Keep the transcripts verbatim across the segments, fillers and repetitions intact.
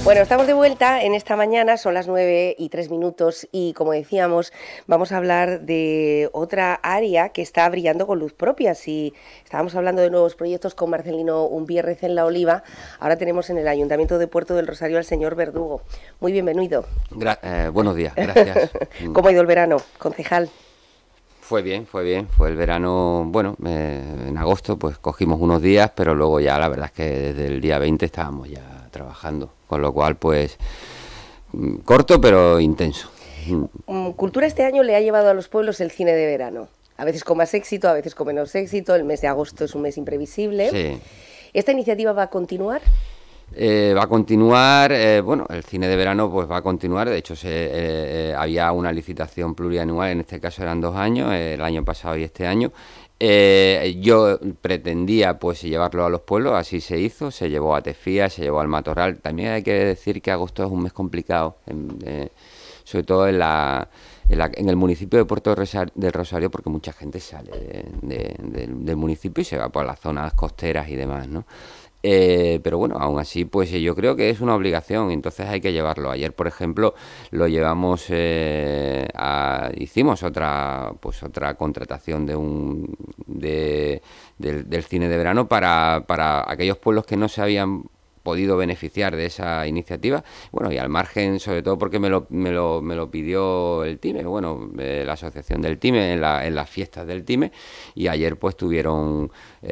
Bueno, estamos de vuelta en esta mañana, son las nueve y tres minutos y como decíamos, vamos a hablar de otra área que está brillando con luz propia. Si estábamos hablando de nuevos proyectos con Marcelino Umbierrez en La Oliva, ahora tenemos en el Ayuntamiento de Puerto del Rosario al señor Verdugo. Muy bienvenido. Gra eh, buenos días, gracias. ¿Cómo ha ido el verano, concejal? Fue bien, fue bien, fue el verano, bueno, eh, en agosto pues cogimos unos días, pero luego ya la verdad es que desde el día veinte estábamos ya trabajando, con lo cual pues corto pero intenso. Cultura este año le ha llevado a los pueblos el cine de verano, a veces con más éxito, a veces con menos éxito, el mes de agosto es un mes imprevisible. Sí. ¿Esta iniciativa va a continuar? Eh, va a continuar, eh, bueno, el cine de verano pues va a continuar, de hecho se, eh, eh, había una licitación plurianual, en este caso eran dos años, eh, el año pasado y este año. Eh, yo pretendía pues llevarlo a los pueblos, así se hizo, se llevó a Tefía, se llevó al Matorral. También hay que decir que agosto es un mes complicado, en, eh, sobre todo en la... En, la, en el municipio de Puerto del Rosario, porque mucha gente sale de, de, de, del municipio y se va por las zonas costeras y demás, ¿no? Eh, pero bueno, aún así, pues yo creo que es una obligación, entonces hay que llevarlo. Ayer, por ejemplo, lo llevamos, eh, a, hicimos otra, pues otra contratación de un, de, del, del cine de verano para, para aquellos pueblos que no se habían podido beneficiar de esa iniciativa, bueno, y al margen, sobre todo porque me lo, me lo, me lo pidió el TIME, bueno, eh, la asociación del TIME, en, la, en las fiestas del TIME, y ayer pues tuvieron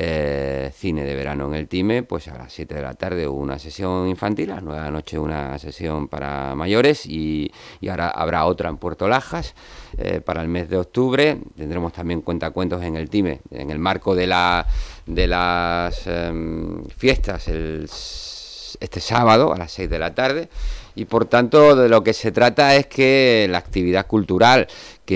eh, cine de verano en el TIME, pues a las siete de la tarde hubo una sesión infantil, a las nueve de la noche una sesión para mayores, y, y ahora habrá otra en Puerto Lajas, eh, para el mes de octubre. Tendremos también cuentacuentos en el TIME, en el marco de, la, de las eh, fiestas, el este sábado a las seis de la tarde, y por tanto de lo que se trata es que la actividad cultural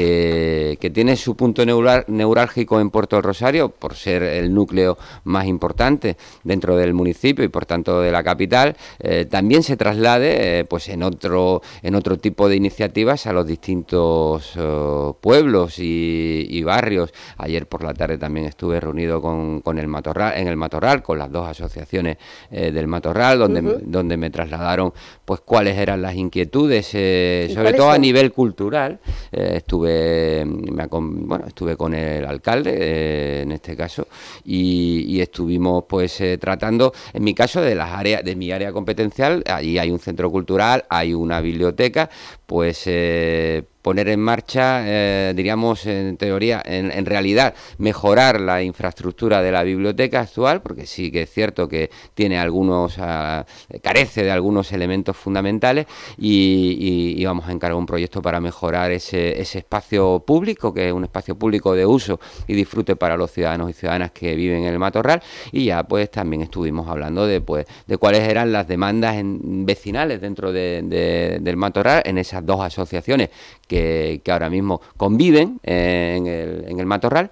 que, que tiene su punto neural, neurálgico en Puerto del Rosario, por ser el núcleo más importante dentro del municipio y por tanto de la capital, eh, también se traslade eh, pues en otro, en otro tipo de iniciativas a los distintos uh, pueblos y, y barrios. Ayer por la tarde también estuve reunido con, con el Matorral, en el Matorral, con las dos asociaciones eh, del Matorral, donde, uh-huh. donde me trasladaron pues cuáles eran las inquietudes, eh, sobre todo son? a nivel cultural. Eh, estuve Me, bueno, estuve con el alcalde, eh, en este caso, y, y estuvimos pues eh, tratando, en mi caso, de las áreas, de mi área competencial. Allí hay un centro cultural, hay una biblioteca, pues eh, poner en marcha, eh, diríamos en teoría, en, en realidad, mejorar la infraestructura de la biblioteca actual, porque sí que es cierto que tiene algunos, uh, carece de algunos elementos fundamentales, y, y, y vamos a encargar un proyecto para mejorar ese, ese espacio público, que es un espacio público de uso y disfrute para los ciudadanos y ciudadanas que viven en el Matorral. Y ya pues también estuvimos hablando de pues de cuáles eran las demandas en, vecinales dentro de, de, del Matorral, en esas dos asociaciones que, que ahora mismo conviven eh, en, el, en el Matorral,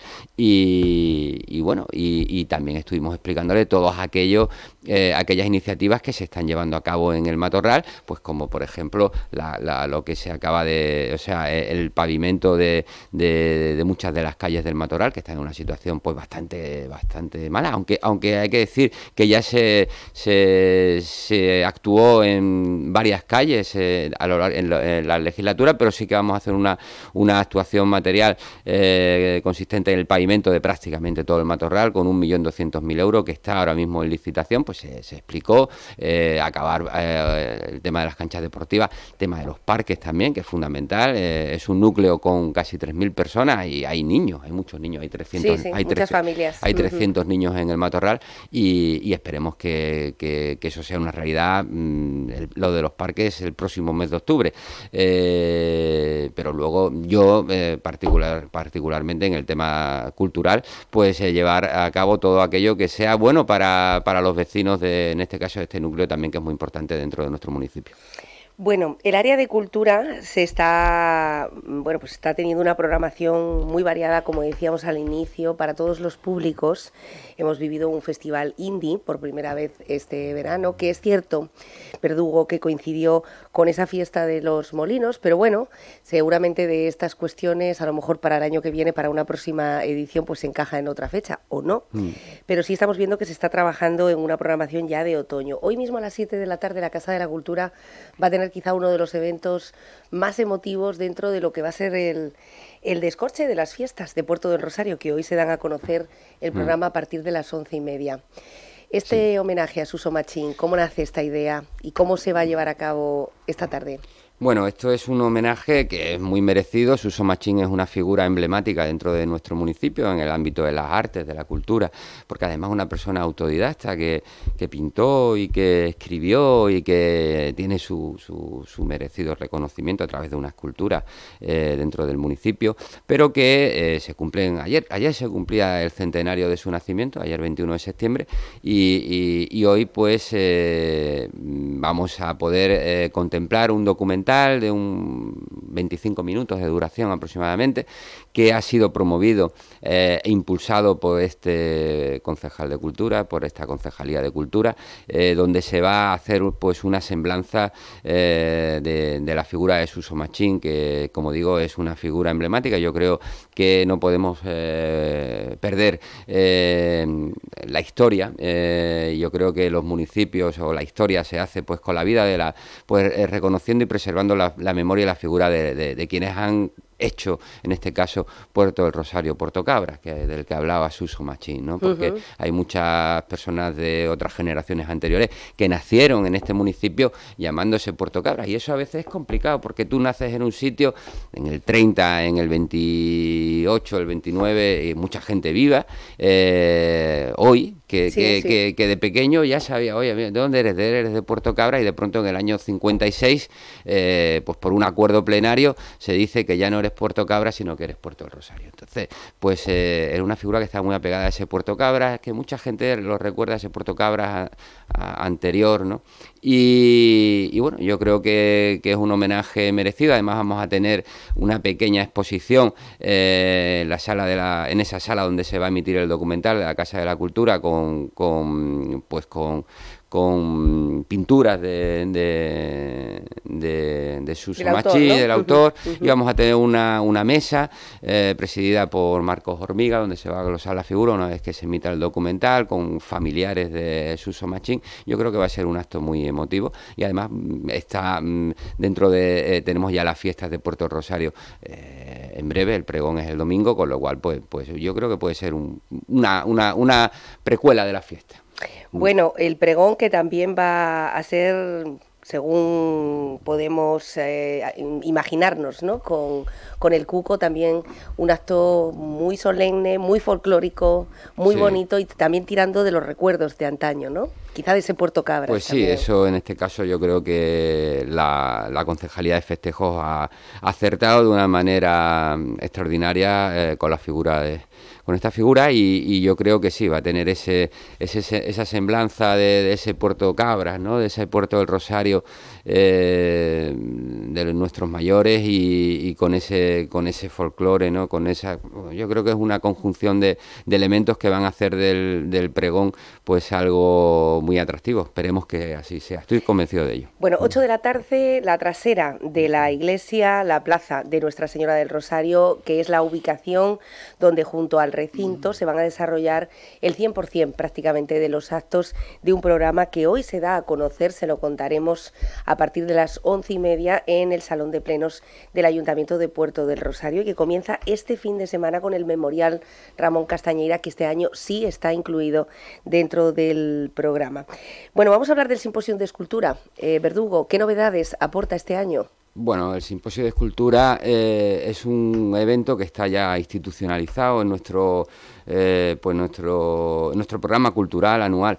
y, y bueno, y, y también estuvimos explicándole todos aquellos, eh, aquellas iniciativas que se están llevando a cabo en el Matorral, pues como por ejemplo la, la, lo que se acaba de, o sea, el pavimento de, de, de muchas de las calles del Matorral, que están en una situación pues bastante, bastante mala, aunque, aunque hay que decir que ya se, se, se actuó en varias calles eh, a lo, en, lo, en la legislatura, pero sí que vamos a hacer una, una actuación material eh, consistente en el pavimento de prácticamente todo el Matorral, con un millón doscientos mil euros, que está ahora mismo en licitación. Pues se, se explicó, eh, acabar eh, el tema de las canchas deportivas, el tema de los parques también, que es fundamental. Eh, es un núcleo con casi tres mil personas y hay niños, hay muchos niños, hay trescientos, sí, sí, hay muchas trescientos, familias. Hay trescientos uh-huh. niños en el Matorral, y, y esperemos que, que, que eso sea una realidad, mmm, el, lo de los parques el próximo mes de octubre. Eh, pero luego yo eh, particular, particularmente en el tema cultural, pues eh, llevar a cabo todo aquello que sea bueno para, para los vecinos de, en este caso, de este núcleo también, que es muy importante dentro de nuestro municipio. Bueno, el área de cultura se está, bueno, pues está teniendo una programación muy variada, como decíamos al inicio, para todos los públicos. Hemos vivido un festival indie por primera vez este verano, que es cierto, Verdugo, que coincidió con esa fiesta de los molinos, pero bueno, seguramente de estas cuestiones, a lo mejor para el año que viene, para una próxima edición, pues se encaja en otra fecha, o no. Mm. Pero sí estamos viendo que se está trabajando en una programación ya de otoño. Hoy mismo a las siete de la tarde la Casa de la Cultura va a tener quizá uno de los eventos más emotivos dentro de lo que va a ser el, el descorche de las fiestas de Puerto del Rosario, que hoy se dan a conocer el programa mm. a partir de las once y media. Este sí. homenaje a Suso Machín, ¿cómo nace esta idea y cómo se va a llevar a cabo esta tarde? Bueno, esto es un homenaje que es muy merecido. Suso Machín es una figura emblemática dentro de nuestro municipio en el ámbito de las artes, de la cultura, porque además es una persona autodidacta que, que pintó y que escribió y que tiene su, su, su merecido reconocimiento a través de una escultura eh, dentro del municipio, pero que eh, se cumplen ayer. Ayer se cumplía el centenario de su nacimiento, ayer veintiuno de septiembre, y, y, y hoy pues eh, vamos a poder eh, contemplar un documental de un veinticinco minutos de duración aproximadamente, que ha sido promovido eh, e impulsado por este concejal de Cultura, por esta Concejalía de Cultura, eh, donde se va a hacer pues una semblanza eh, de, de la figura de Suso Machín, que como digo es una figura emblemática. Yo creo que no podemos eh, perder eh, la historia. Eh, yo creo que los municipios o la historia se hace pues con la vida de la, pues eh, reconociendo y preservando La, la memoria y la figura de, de, de quienes han hecho, en este caso, Puerto del Rosario, Puerto Cabras, que del que hablaba Suso Machín, ¿no? Porque uh-huh. hay muchas personas de otras generaciones anteriores que nacieron en este municipio llamándose Puerto Cabras, y eso a veces es complicado, porque tú naces en un sitio, en el treinta, en el veintiocho, el veintinueve, y mucha gente viva, eh, hoy, que, sí, que, sí. Que, que de pequeño ya sabía, oye, ¿de dónde eres? De, eres de Puerto Cabras, y de pronto en el año cincuenta y seis, eh, pues por un acuerdo plenario, se dice que ya no eres Puerto Cabras, sino que eres Puerto del Rosario. Entonces, pues eh, era una figura que estaba muy apegada a ese Puerto Cabras, que mucha gente lo recuerda, a ese Puerto Cabras a, a, anterior, ¿no? Y, y bueno, yo creo que, que es un homenaje merecido. Además vamos a tener una pequeña exposición eh, en la sala de la, en esa sala donde se va a emitir el documental de la Casa de la Cultura, con, con pues con con pinturas de, de, de, de Suso Machín, ¿no? Del autor, uh-huh, uh-huh. Y vamos a tener una, una mesa eh, presidida por Marcos Hormiga, donde se va a glosar la figura una vez que se emita el documental, con familiares de Suso Machín. Yo creo que va a ser un acto muy emotivo, y además está dentro de, eh, tenemos ya las fiestas de Puerto Rosario eh, en breve, el pregón es el domingo, con lo cual pues, pues yo creo que puede ser un, una, una, una precuela de la fiesta. Bueno, el pregón, que también va a ser, según podemos eh, imaginarnos, ¿no? Con, con el Cuco, también un acto muy solemne, muy folclórico, muy sí. bonito, y también tirando de los recuerdos de antaño, ¿no? Quizá de ese Puerto Cabras. Pues sí, también. Eso en este caso yo creo que la, la Concejalía de Festejos ha acertado de una manera extraordinaria eh, con la figura de... con esta figura, y, y yo creo que sí, va a tener ese, ese esa semblanza de, de ese Puerto Cabras, ¿no? De ese Puerto del Rosario eh, de nuestros mayores, y, y con ese con ese folclore, ¿no? Con esa, yo creo que es una conjunción de, de elementos que van a hacer del, del pregón pues algo muy atractivo. Esperemos que así sea, estoy convencido de ello. Bueno, ocho de la tarde, la trasera de la iglesia, la plaza de Nuestra Señora del Rosario, que es la ubicación donde junto al recinto se van a desarrollar el cien por ciento prácticamente de los actos de un programa que hoy se da a conocer, se lo contaremos a partir de las once y media en el Salón de Plenos del Ayuntamiento de Puerto del Rosario, y que comienza este fin de semana con el Memorial Ramón Castañeira, que este año sí está incluido dentro del programa. Bueno, vamos a hablar del Simposio de Escultura. Eh, Verdugo, ¿qué novedades aporta este año? Bueno, el Simposio de Escultura eh, es un evento que está ya institucionalizado en nuestro, eh, pues nuestro, nuestro programa cultural anual.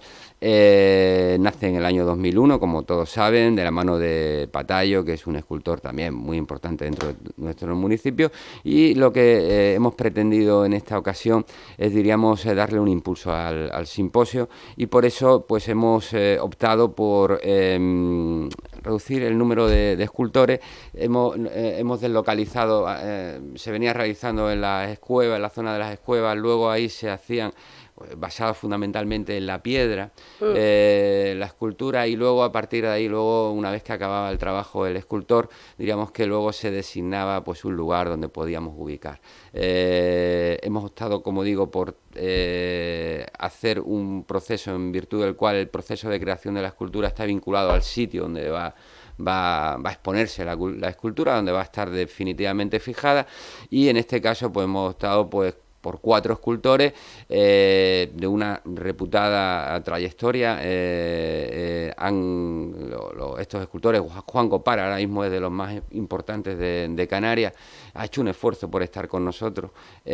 Eh, nace en el año dos mil uno, como todos saben, de la mano de Patayo, que es un escultor también muy importante dentro de nuestro municipio, y lo que eh, hemos pretendido en esta ocasión es, diríamos, eh, darle un impulso al, al simposio, y por eso pues hemos eh, optado por eh, reducir el número de, de escultores. Hemos, eh, hemos deslocalizado, eh, se venía realizando en las escuevas, en la zona de las escuevas, luego ahí se hacían basado fundamentalmente en la piedra, mm. eh, la escultura, y luego a partir de ahí, luego una vez que acababa el trabajo el escultor, diríamos que luego se designaba pues un lugar donde podíamos ubicar. Eh, hemos optado, como digo, por eh, hacer un proceso en virtud del cual el proceso de creación de la escultura está vinculado al sitio donde va Va, va a exponerse la, la escultura, donde va a estar definitivamente fijada, y en este caso pues hemos optado pues por cuatro escultores eh, de una reputada trayectoria. Eh, eh, han, lo, lo, estos escultores, Juan Copar, ahora mismo es de los más importantes de, de Canarias, ha hecho un esfuerzo por estar con nosotros.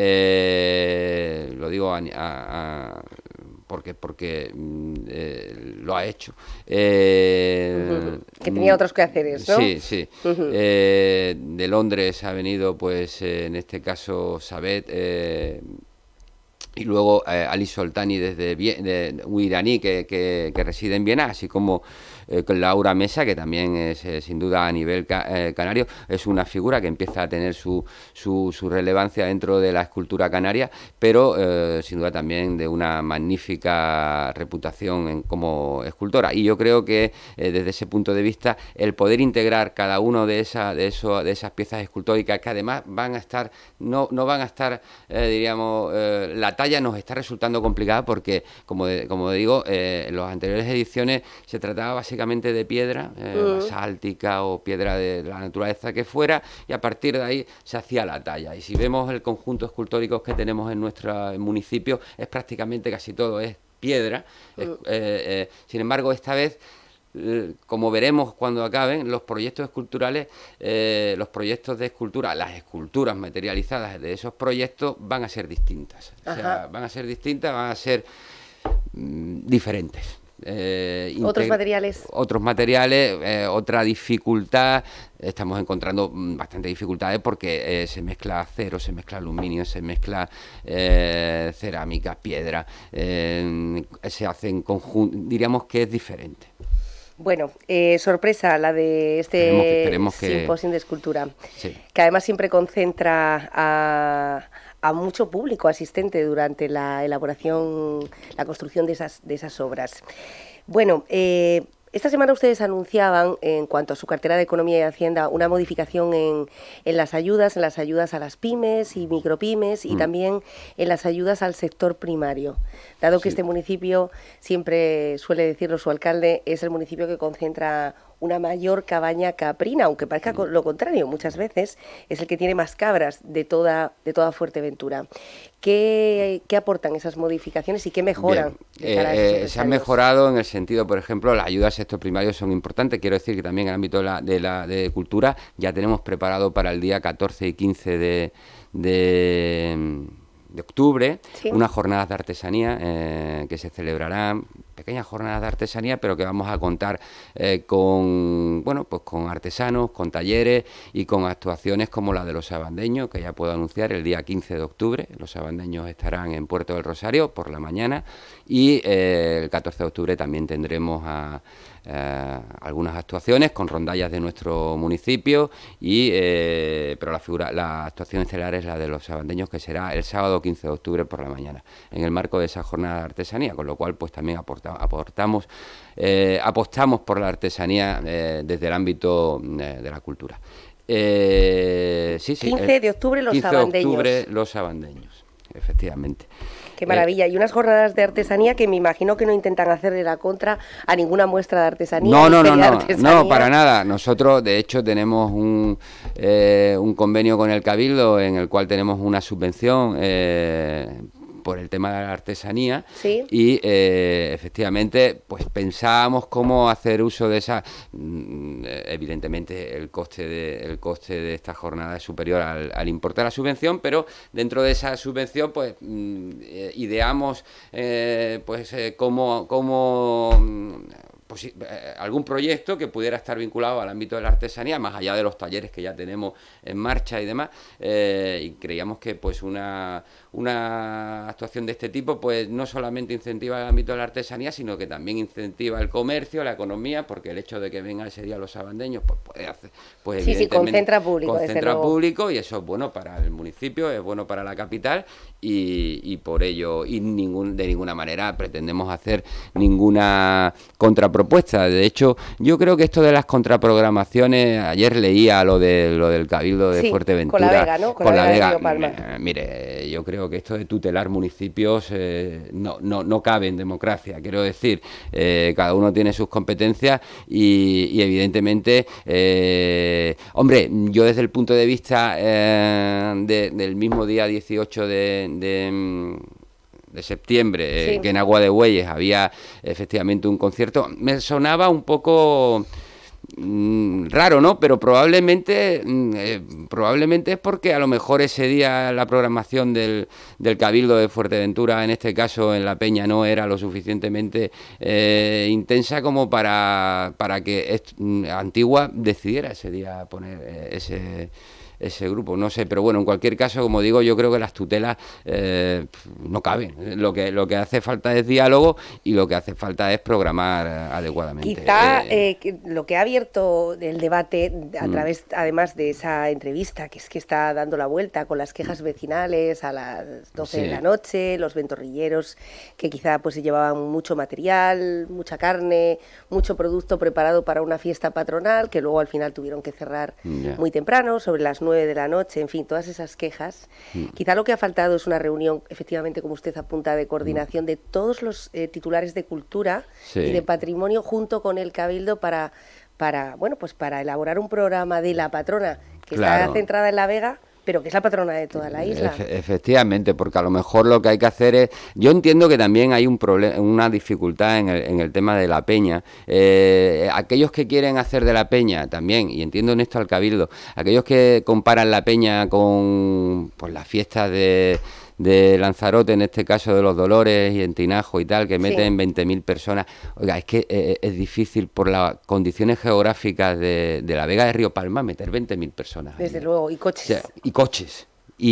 Eh, lo digo a, a, a, porque porque eh, lo ha hecho. Eh, uh-huh. Que tenía otros quehaceres, ¿no? Sí, sí. Uh-huh. Eh, de Londres ha venido, pues, eh, en este caso, Sabet, eh, y luego eh, Ali Soltani, desde Vie- de, un iraní que, que, que reside en Viena, así como eh, con Laura Mesa, que también es, eh, sin duda, a nivel ca- eh, canario, es una figura que empieza a tener su, su, su relevancia dentro de la escultura canaria, pero eh, sin duda también de una magnífica reputación en, como escultora. Y yo creo que eh, desde ese punto de vista, el poder integrar cada uno de, esa, de, eso, de esas piezas escultóricas, que además van a estar, no, no van a estar, eh, diríamos, eh, la talla nos está resultando complicada porque, como, de, como digo, eh, en las anteriores ediciones se trataba básicamente de piedra eh, uh. basáltica o piedra de la naturaleza que fuera, y a partir de ahí se hacía la talla. Y si vemos el conjunto escultórico que tenemos en nuestro municipio, es prácticamente casi todo es piedra. Uh. Es, eh, eh, sin embargo, esta vez, como veremos cuando acaben, los proyectos esculturales, eh, los proyectos de escultura, las esculturas materializadas de esos proyectos van a ser distintas. O sea, van a ser distintas, van a ser mmm, diferentes. Eh, otros materiales. Otros materiales, eh, otra dificultad. Estamos encontrando bastante dificultades porque eh, se mezcla acero, se mezcla aluminio, se mezcla eh, cerámica, piedra. Eh, se hace en conjunto, diríamos que es diferente. Bueno, eh, sorpresa la de este esperemos que, esperemos que... simposio de escultura, sí. Que además siempre concentra a, a mucho público asistente durante la elaboración, la construcción de esas, de esas obras. Bueno, eh, esta semana ustedes anunciaban, en cuanto a su cartera de Economía y Hacienda, una modificación en, en las ayudas, en las ayudas a las pymes y micropymes y mm. también en las ayudas al sector primario. Dado que sí. Este municipio, siempre suele decirlo su alcalde, es el municipio que concentra una mayor cabaña caprina, aunque parezca mm. lo contrario, muchas veces es el que tiene más cabras de toda, de toda Fuerteventura. ¿Qué, qué aportan esas modificaciones y qué mejoran? De cara eh, a eh, se han mejorado en el sentido, por ejemplo, las ayudas al sector primario son importantes. Quiero decir que también en el ámbito de la, de la de cultura ya tenemos preparado para el día catorce y quince de... de de octubre, ¿sí? Unas jornadas de artesanía eh, que se celebrarán, pequeñas jornadas de artesanía, pero que vamos a contar eh, con, bueno, pues con artesanos, con talleres y con actuaciones como la de los sabandeños, que ya puedo anunciar el día quince de octubre. Los sabandeños estarán en Puerto del Rosario por la mañana y eh, el catorce de octubre también tendremos a Eh, algunas actuaciones con rondallas de nuestro municipio y eh, pero la figura la actuación estelar es la de los sabandeños, que será el sábado quince de octubre por la mañana en el marco de esa jornada de artesanía, con lo cual pues también aporta, aportamos eh, apostamos por la artesanía eh, desde el ámbito eh, de la cultura. Eh, sí, sí, quince de octubre los quince sabandeños. de octubre los sabandeños, efectivamente. Qué maravilla. Y unas jornadas de artesanía que me imagino que no intentan hacerle la contra a ninguna muestra de artesanía. No, no, no, no, no, para nada. Nosotros, de hecho, tenemos un, eh, un convenio con el Cabildo en el cual tenemos una subvención eh, por el tema de la artesanía. ¿Sí? Y eh, efectivamente pues pensábamos cómo hacer uso de esa. Evidentemente el coste de el coste de esta jornada es superior al, al importe de la subvención, pero dentro de esa subvención pues ideamos eh, pues eh, cómo, cómo pues, eh, algún proyecto que pudiera estar vinculado al ámbito de la artesanía, más allá de los talleres que ya tenemos en marcha y demás, eh, y creíamos que pues una, una actuación de este tipo pues no solamente incentiva el ámbito de la artesanía, sino que también incentiva el comercio, la economía, porque el hecho de que vengan ese día los sabandeños pues puede hacer, pues sí, sí, concentra público, concentra público, y eso es bueno para el municipio, es bueno para la capital, y, y por ello y ningún de ninguna manera pretendemos hacer ninguna contrapropuesta. De hecho, yo creo que esto de las contraprogramaciones, ayer leía lo de lo del Cabildo de sí, Fuerteventura con la Vega, ¿no? Con, con la Vega, Río Palma. Eh, mire, yo creo que esto de tutelar municipios eh, no, no, no cabe en democracia. Quiero decir, eh, cada uno tiene sus competencias y, y evidentemente, eh, hombre, yo desde el punto de vista eh, de, del mismo día dieciocho de, de de septiembre, sí. eh, que en Agua de Bueyes había efectivamente un concierto, me sonaba un poco mmm, raro, ¿no? Pero probablemente eh, probablemente es porque a lo mejor ese día la programación del, del Cabildo de Fuerteventura, en este caso en La Peña, no era lo suficientemente eh, intensa como para, para que est- Antigua decidiera ese día poner eh, ese... ese grupo, no sé, pero bueno, en cualquier caso, como digo, yo creo que las tutelas eh, no caben. Lo que lo que hace falta es diálogo y lo que hace falta es programar adecuadamente. Quizá eh, eh, lo que ha abierto el debate a través, mm. además de esa entrevista, que es que está dando la vuelta con las quejas vecinales a las doce sí. de la noche, los ventorrilleros que quizá pues se llevaban mucho material, mucha carne, mucho producto preparado para una fiesta patronal, que luego al final tuvieron que cerrar yeah. muy temprano, sobre las nueve de la noche, en fin, todas esas quejas. Mm. Quizá lo que ha faltado es una reunión, efectivamente, como usted apunta, de coordinación mm. de todos los eh, titulares de cultura sí. y de patrimonio junto con el Cabildo para, para, bueno, pues para elaborar un programa de la patrona que claro. está centrada en La Vega, pero que es la patrona de toda la isla. Efe, efectivamente, porque a lo mejor lo que hay que hacer es... Yo entiendo que también hay un problema, una dificultad en el, en el tema de La Peña. Eh, aquellos que quieren hacer de La Peña también, y entiendo en esto al Cabildo, aquellos que comparan La Peña con pues, las fiestas de... de Lanzarote, en este caso de los Dolores y en Tinajo y tal, que meten sí. veinte mil personas. Oiga, es que eh, es difícil por las condiciones geográficas de, de la Vega de Río Palma meter veinte mil personas. Desde ahí. Luego, y coches. O sea, y coches,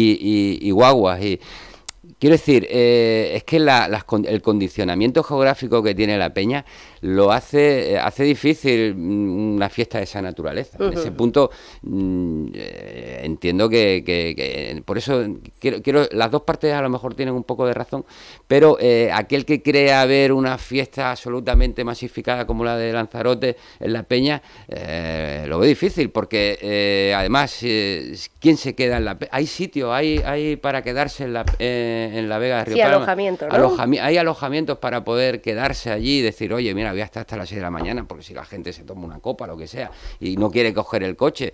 y, y, y guaguas, y... Quiero decir, eh, es que la, las, el condicionamiento geográfico que tiene La Peña lo hace, hace difícil una fiesta de esa naturaleza. Uh-huh. En ese punto mmm, eh, entiendo que, que, que por eso quiero, quiero, las dos partes a lo mejor tienen un poco de razón, pero eh, aquel que crea ver una fiesta absolutamente masificada como la de Lanzarote en La Peña, eh, lo ve difícil, porque eh, además, eh, ¿quién se queda en La Peña? Hay sitio, hay, hay para quedarse en la, eh, en la Vega de Río sí, Palma. Alojamiento, ¿no? Alojami- hay alojamientos para poder quedarse allí y decir, oye, mira, voy a estar hasta las seis de la mañana, porque si la gente se toma una copa, lo que sea, y no quiere coger el coche.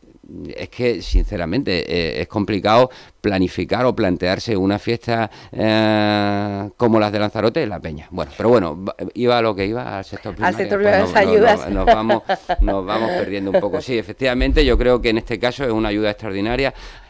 Es que, sinceramente, eh, es complicado planificar o plantearse una fiesta eh, como las de Lanzarote en La Peña. Bueno, pero bueno, iba a lo que iba al sector primario. Al sector primario de las ayudas. Nos, nos, nos, vamos, nos vamos perdiendo un poco. Sí, efectivamente, yo creo que en este caso es una ayuda extraordinaria.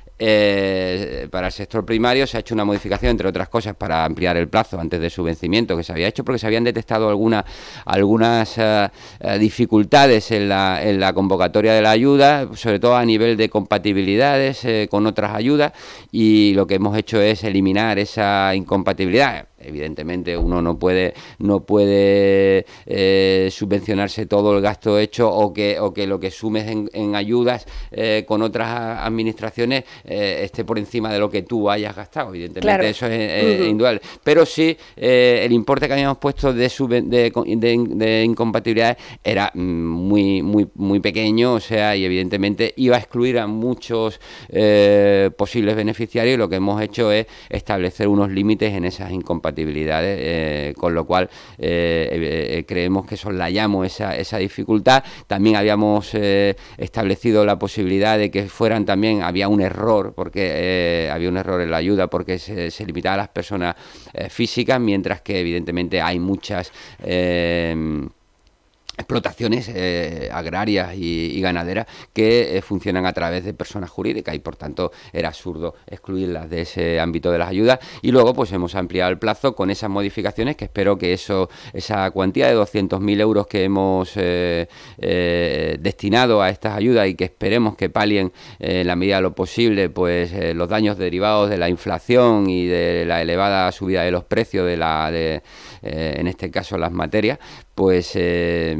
Eh, para el sector primario se ha hecho una modificación, entre otras cosas, para ampliar el plazo antes de su vencimiento, que se había hecho porque se habían detectado alguna, algunas uh, uh, dificultades en la, en la convocatoria de la ayuda, sobre todo a nivel de compatibilidades eh, con otras ayudas, y lo que hemos hecho es eliminar esa incompatibilidad. Evidentemente uno no puede no puede eh, subvencionarse todo el gasto hecho o que o que lo que sumes en, en ayudas eh, con otras administraciones eh, esté por encima de lo que tú hayas gastado. Evidentemente claro. Eso es eh, uh-huh. indudable. Pero sí, eh, el importe que habíamos puesto de, subven- de, de, de incompatibilidades era muy muy muy pequeño, o sea, y evidentemente iba a excluir a muchos eh, posibles beneficiarios, y lo que hemos hecho es establecer unos límites en esas incompatibilidades. Eh, con lo cual eh, eh, creemos que soslayamos esa, esa dificultad. También habíamos eh, establecido la posibilidad de que fueran también, había un error, porque eh, había un error en la ayuda, porque se, se limitaba a las personas eh, físicas, mientras que evidentemente hay muchas... Eh, explotaciones eh, agrarias y, y ganaderas que eh, funcionan a través de personas jurídicas y por tanto era absurdo excluirlas de ese ámbito de las ayudas. Y luego pues hemos ampliado el plazo con esas modificaciones, que espero que eso esa cuantía de doscientos mil euros que hemos eh, eh, destinado a estas ayudas y que esperemos que palien eh, en la medida de lo posible pues eh, los daños derivados de la inflación y de la elevada subida de los precios de la de, eh, en este caso las materias, pues, eh,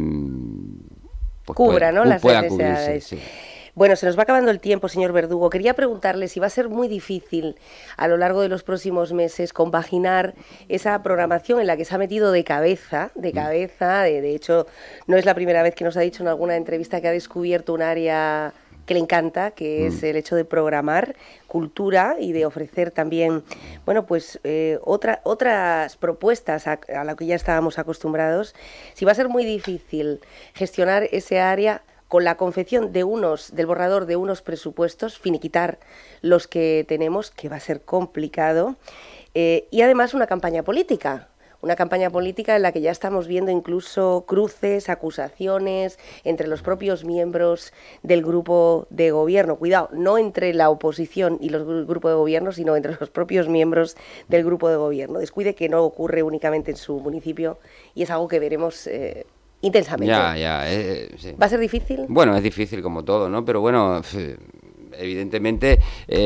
pues cubra, ¿no?, las pueda necesidades. Cubrirse, sí. Bueno, se nos va acabando el tiempo, señor Verdugo. Quería preguntarle si va a ser muy difícil a lo largo de los próximos meses compaginar esa programación en la que se ha metido de cabeza, de cabeza, de, de hecho, no es la primera vez que nos ha dicho en alguna entrevista que ha descubierto un área que le encanta, que es el hecho de programar cultura y de ofrecer también, bueno, pues eh, otra, otras propuestas a, a lo que ya estábamos acostumbrados. Si va a ser muy difícil gestionar ese área con la confección de unos, del borrador de unos presupuestos, finiquitar los que tenemos, que va a ser complicado, eh, y además una campaña política. Una campaña política en la que ya estamos viendo incluso cruces, acusaciones entre los propios miembros del grupo de gobierno. Cuidado, no entre la oposición y los el grupo de gobierno, sino entre los propios miembros del grupo de gobierno. Descuide que no ocurre únicamente en su municipio y es algo que veremos eh, intensamente. Ya, ya. Eh, sí. ¿Va a ser difícil? Bueno, es difícil como todo, ¿no? Pero bueno... evidentemente,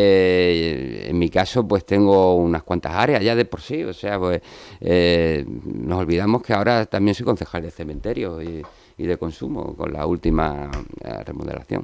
eh, en mi caso, pues tengo unas cuantas áreas ya de por sí, o sea, pues eh, nos olvidamos que ahora también soy concejal de cementerio y, y de consumo con la última eh, remodelación.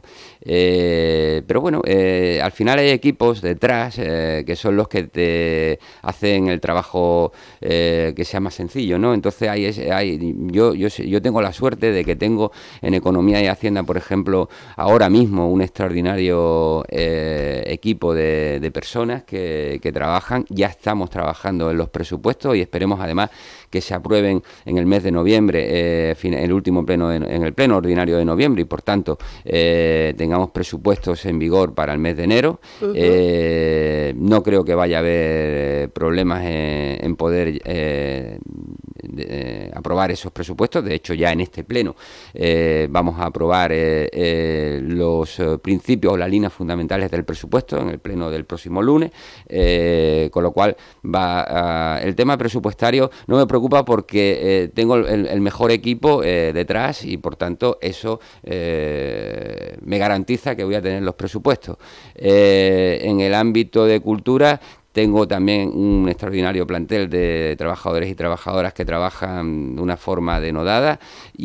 Eh, pero bueno, eh, al final hay equipos detrás eh, que son los que te hacen el trabajo eh, que sea más sencillo, ¿no? Entonces hay, hay yo, yo yo tengo la suerte de que tengo en Economía y Hacienda, por ejemplo, ahora mismo un extraordinario eh, equipo de, de personas que, que trabajan. Ya estamos trabajando en los presupuestos y esperemos además que se aprueben en el mes de noviembre, eh, el último pleno de, en el pleno ordinario de noviembre, y por tanto eh, tengamos presupuestos en vigor para el mes de enero. Uh-huh. eh, no creo que vaya a haber problemas en, en poder eh, de, eh, aprobar esos presupuestos. De hecho, ya en este pleno eh, vamos a aprobar eh, eh, los eh, principios o las líneas fundamentales del presupuesto en el pleno del próximo lunes, eh, con lo cual va a, el tema presupuestario no me preocupa porque eh, tengo el, el mejor equipo eh, detrás y por tanto eso eh, me garantiza que voy a tener los presupuestos. Eh, en el ámbito de cultura tengo también un extraordinario plantel de trabajadores y trabajadoras que trabajan de una forma denodada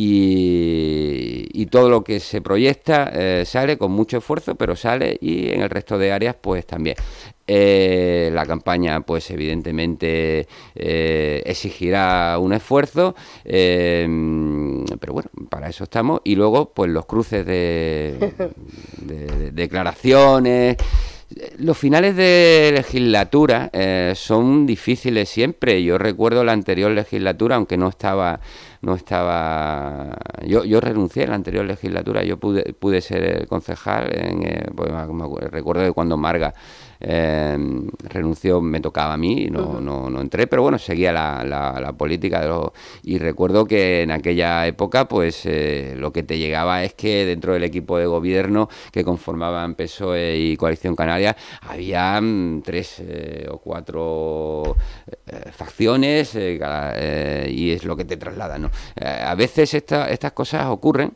y, y todo lo que se proyecta eh, sale con mucho esfuerzo, pero sale, y en el resto de áreas pues también. Eh, la campaña pues evidentemente eh, exigirá un esfuerzo, eh, pero bueno, para eso estamos. Y luego pues los cruces de, de, de declaraciones. Los finales de legislatura eh, son difíciles siempre. Yo recuerdo la anterior legislatura, aunque no estaba, no estaba, yo, yo renuncié en la anterior legislatura. Yo pude, pude ser concejal. En, eh, pues, me recuerdo que cuando Marga eh, renunció me tocaba a mí, no, uh-huh. no, no entré, pero bueno, seguía la, la, la política de los, y recuerdo que en aquella época pues eh, lo que te llegaba es que dentro del equipo de gobierno que conformaban P S O E y Coalición Canaria había mm, tres eh, o cuatro eh, facciones eh, cada, eh, y es lo que te trasladan, ¿no? Eh, a veces esta, estas cosas ocurren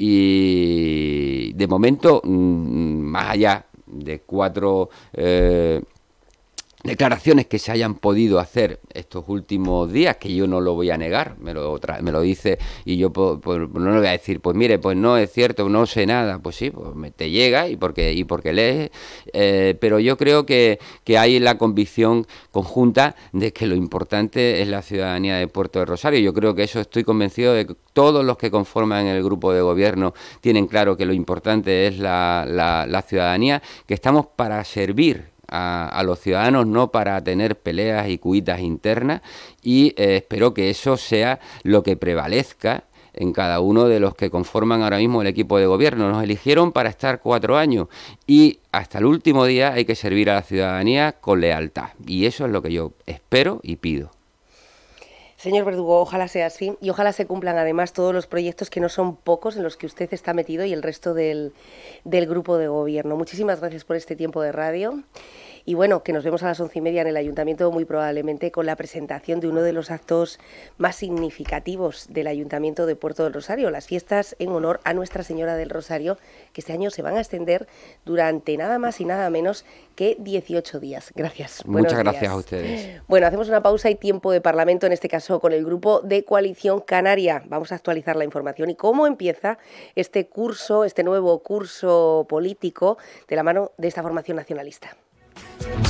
y de momento mm, más allá de cuatro eh, declaraciones que se hayan podido hacer estos últimos días, que yo no lo voy a negar, me lo, tra- me lo dice y yo pues, pues, no le voy a decir, pues mire, pues no es cierto, no sé nada, pues sí, pues me, te llega y porque, y porque lees, eh, pero yo creo que, que hay la convicción conjunta de que lo importante es la ciudadanía de Puerto de Rosario. Yo creo que eso estoy convencido de que todos los que conforman el grupo de gobierno tienen claro que lo importante es la, la, la ciudadanía, que estamos para servir A, a los ciudadanos, no para tener peleas y cuitas internas, y eh, espero que eso sea lo que prevalezca en cada uno de los que conforman ahora mismo el equipo de gobierno. Nos eligieron para estar cuatro años y hasta el último día hay que servir a la ciudadanía con lealtad, y eso es lo que yo espero y pido. Señor Verdugo, ojalá sea así y ojalá se cumplan además todos los proyectos, que no son pocos, en los que usted está metido y el resto del, del grupo de gobierno. Muchísimas gracias por este tiempo de radio. Y bueno, que nos vemos a las once y media en el Ayuntamiento, muy probablemente con la presentación de uno de los actos más significativos del Ayuntamiento de Puerto del Rosario, las fiestas en honor a Nuestra Señora del Rosario, que este año se van a extender durante nada más y nada menos que dieciocho días. Gracias. Muchas gracias días. A ustedes. Bueno, hacemos una pausa y tiempo de Parlamento, en este caso con el grupo de Coalición Canaria. Vamos a actualizar la información y cómo empieza este curso, este nuevo curso político de la mano de esta formación nacionalista.